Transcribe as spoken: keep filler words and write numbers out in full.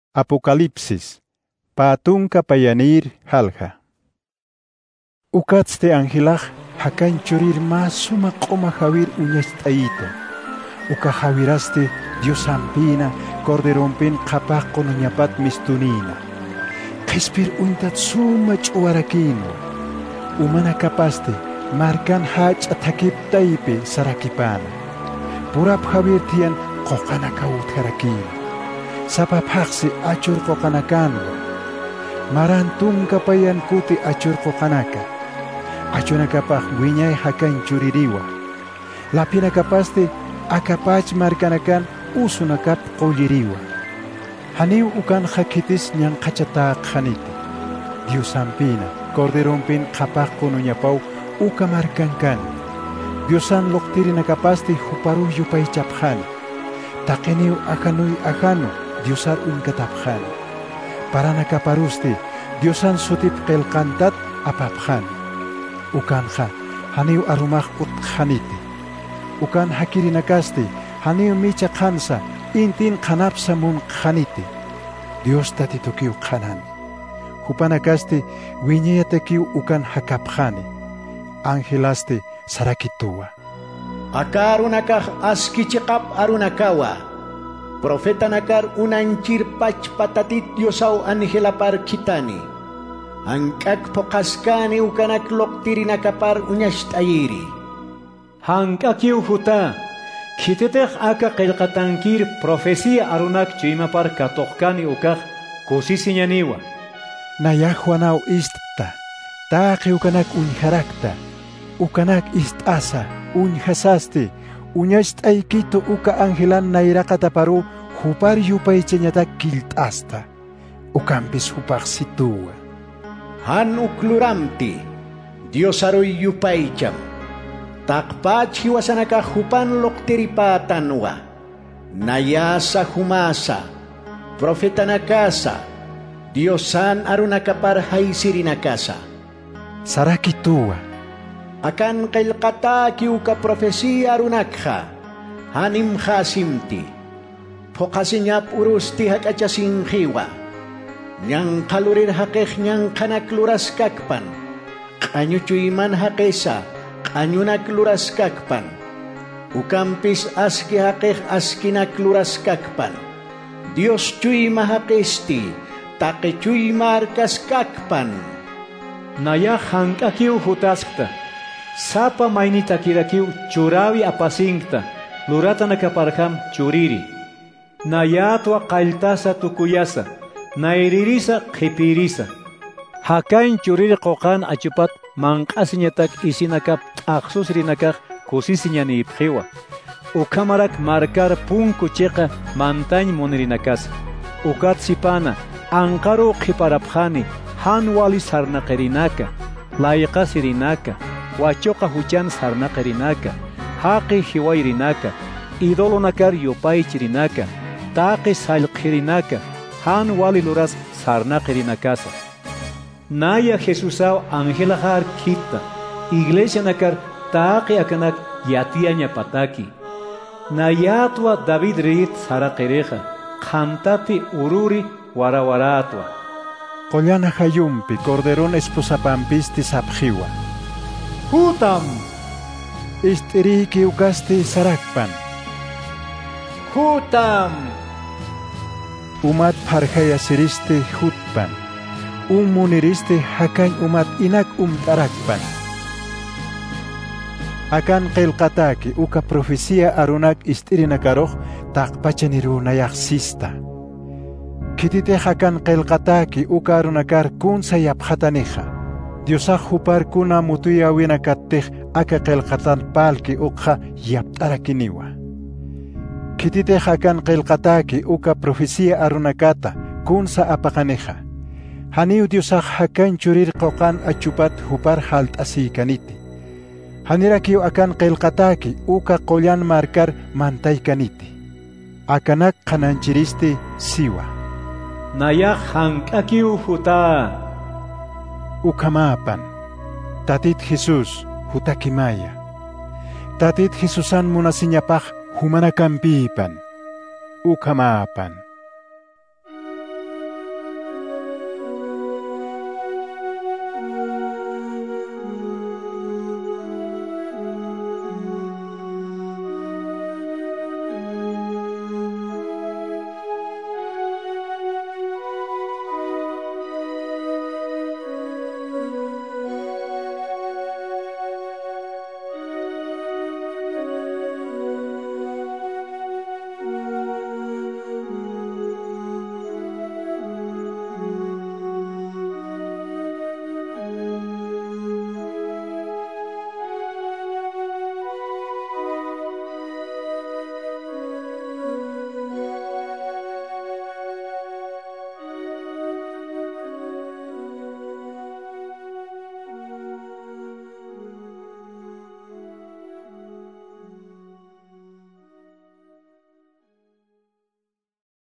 Apocalipsis, patunka payanir halja. Ukatste angelaj hakan churir mas suma qoma jawir uñastayito. Uka jawiraste Dios ampina corderompin qapaq qonuñapat mistunina. Qespir untat suma ch'uwarakino. Umana kapaste markan hach atakip taipe sarakipana. Purap jawir tian qoqanaka utjarakino. Sapapaqsi achur qoqanakanwa. Marantun kapayan kuti achur qoqanaka. Achunakapaq wiñay hakan chuririwa. Lapina kapaste akapach markanakan usunakap qolliriwa. Haniw ukan hakitis nyan qachataq haniti. Dios ampina corderompin qapaq qonuñapaw uka markankan. Diosan loqtirinakapaste huparu yupay chaphan. Taqiniw akanuy akanu Diosar unkataphan. Para nakaparuste Diosan sutip qelqantat apaphan. Ukanha haniw arumaq utqhaniti. Ukan hakirinakaste haniw micha qansa intin qanapsa munqhaniti. Dios tatitukiw qhanani. Hupanakaste wiñayatakiw ukan hakapkhani. Angelaste sarakituwa. Akarunakaj askichiqap arunakawa. Profeta nakar unanchir pach patatit Diosau angelapar kitani. Hankak pokaskani ukanak loktirinakapar uñashtayiri. Hankakiu huta. Kitetej aka qilqatankir profecia arunak chimapar katokani ukaj kusisiñaniwa. Nayajuanaw istta. Taqi ukanak unjarakta. Ukanak istasa. Unjasaste. Uñasht'aykito uka angelan nayraqataparu hupar yupaychañata kilt'asta. Ukampis hupaq situwa. Han ukluramti. Dios aruy yupaycham. Taqpach hiwasanaka hupan loqtiripatanwa. Nayasa humasa. Profeta nakasa. Diosan arunakapar haysirinakasa. Sarakituwa. Akan qilqataki uka profecia arunakha. Hanim khasimti. Pokasiñap urusti hakachasinjiwa. Nyang kalurir hakeh nyang kanak luras kakpan. Kanyuchuyman hakesa. Kanyunak luras kakpan. Ukampis aski hakeh askinak luras kakpan. Dios chuy mahakesti. Take chuy markas kakpan. Naya hankakiu hutaskta. Sapa mainita kirakiu churawi apasingta. Lurata nakaparham churiri. Nayatwa qaltasa tukuyasa. Nairirisa qhipirisa. Hakain churiri qoqan achupat manqasiñatak isinakap aqsusrinakaq kusisiñani iphiwa. Ukamarak markar punku cheqa mantañ munirinakas. Ukat sipana anqaru qhiparapkhani hanwali sarnaqerinaka. Layqasirinaka. Wachoqa huchan sarnaqerinaka. Haqi hiwayrinaka. Idolonakar yupaychirinaka. Taqi sallqirinaka. Han wali luras sarnaqerinakasa. Naya Jesusaw angelahar kita. Iglesia nakar taqi akanak yatiaña pataki. Nayatwa David rit saraqereja. Qantati ururi warawaratwa. Qollana hayumpi corderón esposapampisti sapjiwa. Hutam. Istiriki ukaste sarakpan. Hutam. Umat parjaya siriste hutpan. Um muniriste hakan umat inak um tarakpan. Akan qilqataki uka profecia arunak istirinakaroh taqpachaniru nayaksista. Kitite hakan qilqataki uka arunakar kun sayapjataneja. Diosaq hupar kuna mutuya winakattej aka qilqatan palki uqa yaptarakiniwa. Kitite hakan qilqataki uka profecia arunakata kunsa apaqaneja. Haniw Diosaq hakan churir qoqan achupat hupar halt asikaniti. Hanirakiw akan qilqataki uka qollan markar mantaykaniti. Akanak qananchiriste siwa. Nayaq hankakiw huta. Ukamapan. Tatit Jesus hutakimaya. Tatit Jesusan munasiñapaq humanakampipan. Ukamapan.